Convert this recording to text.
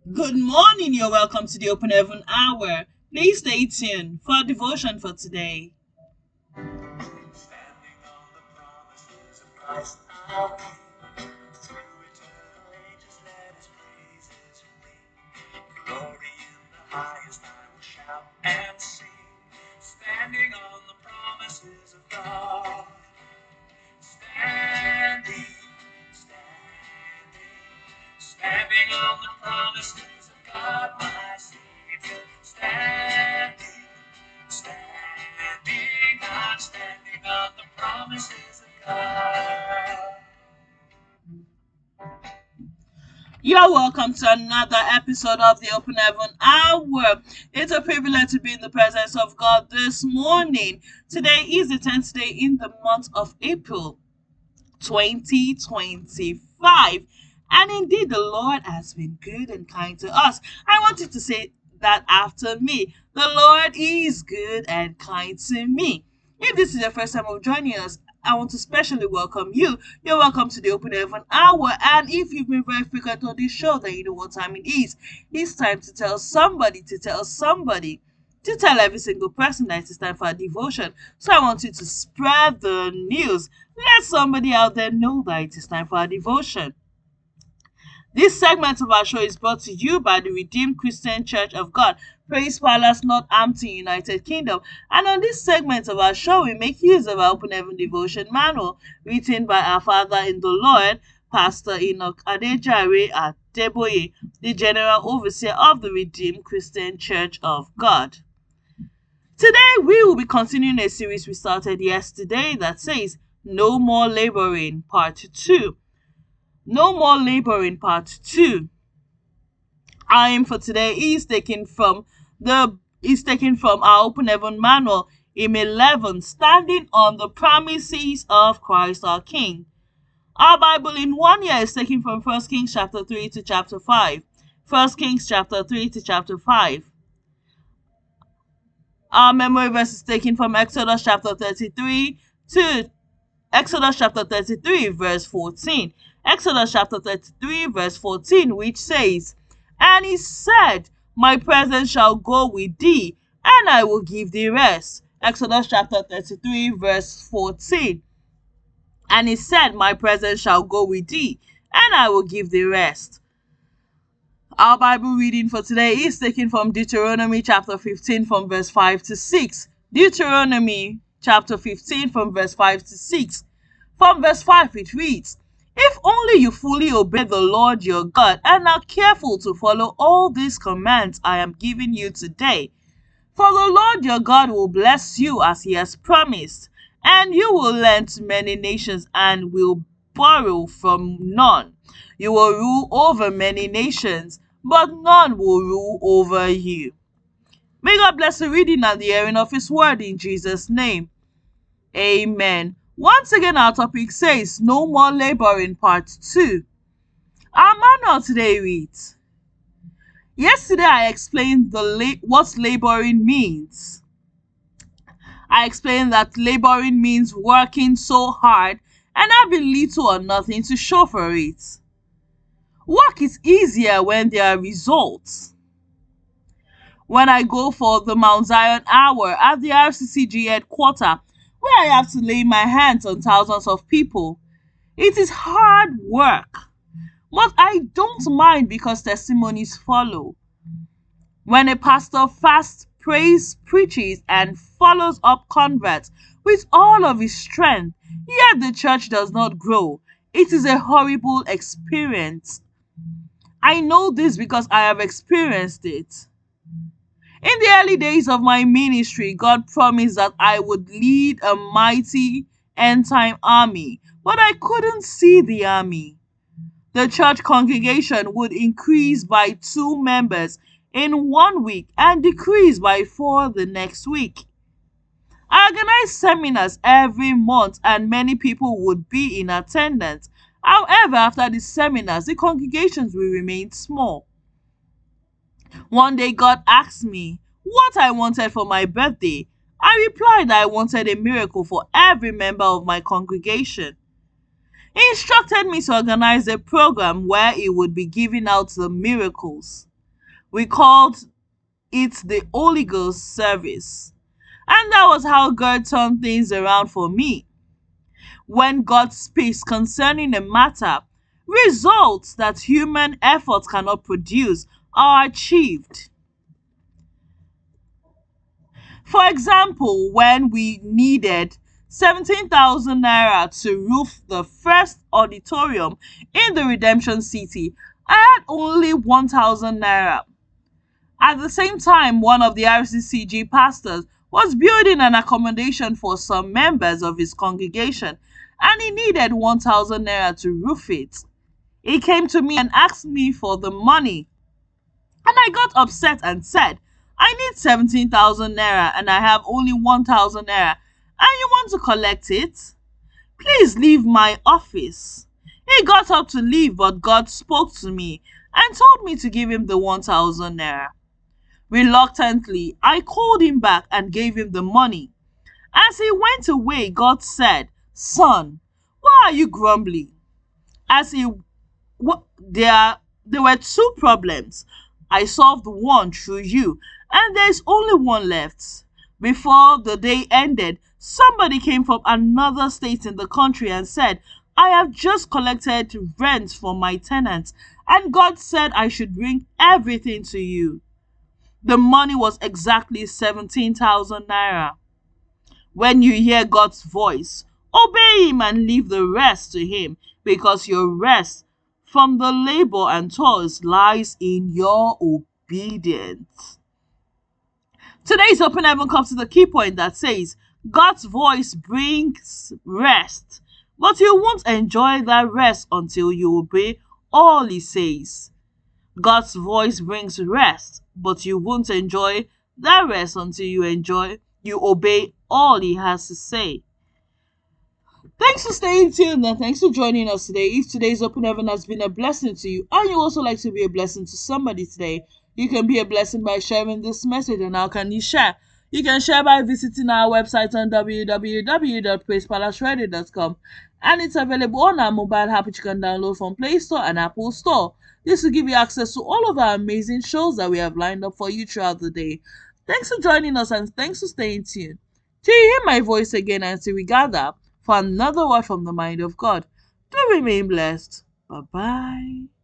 Good morning, you're welcome to the Open Heaven Hour. Please stay tuned for our devotion for today. Standing on the promises of Christ our King, through eternal ages let his praises ring. Glory in the highest I will shout and sing, standing on the promises of God. Standing, standing on the promises of God, my Savior. I'm standing on the promises of God. You're welcome to another episode of the Open Heaven Hour. It's a privilege to be in the presence of God this morning. Today is the 10th day in the month of April 2025. And indeed, the Lord has been good and kind to us. I want you to say that after me. The Lord is good and kind to me. If this is your first time of joining us, I want to specially welcome you. You're welcome to the Open Heaven Hour. And if you've been very frequent on this show, then you know what time it is. It's time to tell somebody, to tell every single person that it's time for a devotion. So I want you to spread the news. Let somebody out there know that it is time for a devotion. This segment of our show is brought to you by the Redeemed Christian Church of God, Praise Palace, Northampton, United Kingdom. And on this segment of our show, we make use of our Open Heaven Devotion Manual, written by our Father in the Lord, Pastor Enoch Adejare Adeboye, the General Overseer of the Redeemed Christian Church of God. Today, we will be continuing a series we started yesterday that says, No More Laboring, Part 2. No More Laboring, Part 2. Our aim for today is taken from our Open Heaven Manual, Hymn 11, Standing on the Promises of Christ our King. Our Bible in 1 year is taken from 1 Kings chapter 3 to chapter 5. 1 Kings chapter 3 to chapter 5. Our memory verse is taken from Exodus chapter 33 to Exodus chapter 33 verse 14. Exodus chapter 33 verse 14, which says, And he said, My presence shall go with thee, and I will give thee rest. Exodus chapter 33 verse 14. And he said, My presence shall go with thee, and I will give thee rest. Our Bible reading for today is taken from Deuteronomy chapter 15 from verse 5 to 6. Deuteronomy chapter 15 from verse 5 to 6. From verse 5 it reads, If only you fully obey the Lord your God and are careful to follow all these commands I am giving you today, for the Lord your God will bless you as he has promised, and you will lend to many nations and will borrow from none. You will rule over many nations, but none will rule over you. May God bless the reading and the hearing of his word in Jesus' name. Amen. Once again, our topic says, No More Laboring, Part 2. Our manual today reads, Yesterday I explained what laboring means. I explained that laboring means working so hard and having little or nothing to show for it. Work is easier when there are results. When I go for the Mount Zion Hour at the RCCG headquarters, where I have to lay my hands on thousands of people, it is hard work, but I don't mind because testimonies follow. When a pastor fasts, prays, preaches, and follows up converts with all of his strength, yet the church does not grow, it is a horrible experience. I know this because I have experienced it. In the early days of my ministry, God promised that I would lead a mighty end-time army, but I couldn't see the army. The church congregation would increase by 2 members in 1 week and decrease by 4 the next week. I organized seminars every month and many people would be in attendance. However, after the seminars, the congregations will remain small. One day God asked me what I wanted for my birthday. I replied that I wanted a miracle for every member of my congregation. He instructed me to organize a program where he would be giving out the miracles. We called it the Holy Ghost service. And that was how God turned things around for me. When God speaks concerning a matter, results that human effort cannot produce are achieved. For example, when we needed 17,000 naira to roof the first auditorium in the Redemption City, I had only 1,000 naira. At the same time, one of the RCCG pastors was building an accommodation for some members of his congregation, and he needed 1,000 naira to roof it. He came to me and asked me for the money, and I got upset and said, I need 17,000 naira and I have only 1,000 naira, and you want to collect it? Please leave my office. He got up to leave, but God spoke to me and told me to give him the 1,000 naira. Reluctantly, I called him back and gave him the money. As he went away, God said, Son, why are you grumbling? As he there were two problems. I solved one through you, and there's only one left. Before the day ended, somebody came from another state in the country and said, I have just collected rent from my tenants, and God said I should bring everything to you. The money was exactly 17,000 naira. When you hear God's voice, obey him and leave the rest to him, because your rest from the labor and toils lies in your obedience. Today's Open Heaven comes to the key point that says, God's voice brings rest, but you won't enjoy that rest until you obey all he says. God's voice brings rest, but you won't enjoy that rest until you obey all he has to say. Thanks for staying tuned and thanks for joining us today. If today's Open Heaven has been a blessing to you and you also like to be a blessing to somebody today, you can be a blessing by sharing this message. And how can you share? You can share by visiting our website on www.praisepalaceradio.com, and it's available on our mobile app, which you can download from Play Store and Apple Store. This will give you access to all of our amazing shows that we have lined up for you throughout the day. Thanks for joining us and thanks for staying tuned. Till you hear my voice again and till we gather for another word from the mind of God, do remain blessed. Bye-bye.